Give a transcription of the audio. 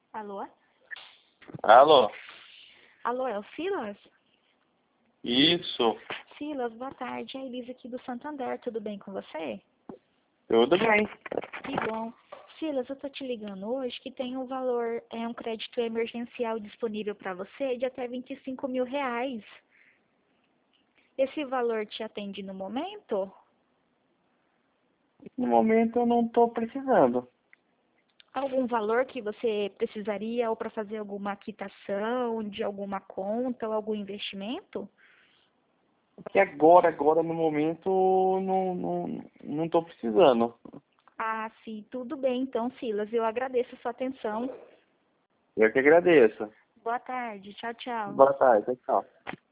Alô? Alô? Alô, é o Silas? Isso, Silas, boa tarde. É a Elisa aqui do Santander. Tudo bem com você? tudo bem. Que bom. Silas, eu tô te ligando hoje que tem um valor, um crédito emergencial disponível para você de até R$ 25.000. Esse valor te atende no momento? No momento eu não estou precisando. Algum valor que você precisaria ou para fazer alguma quitação de alguma conta ou algum investimento? Porque agora no momento não estou precisando. Ah, sim, tudo bem então, Silas. Eu agradeço a sua atenção. Eu que agradeço. Boa tarde. Tchau, tchau. Boa tarde, tchau.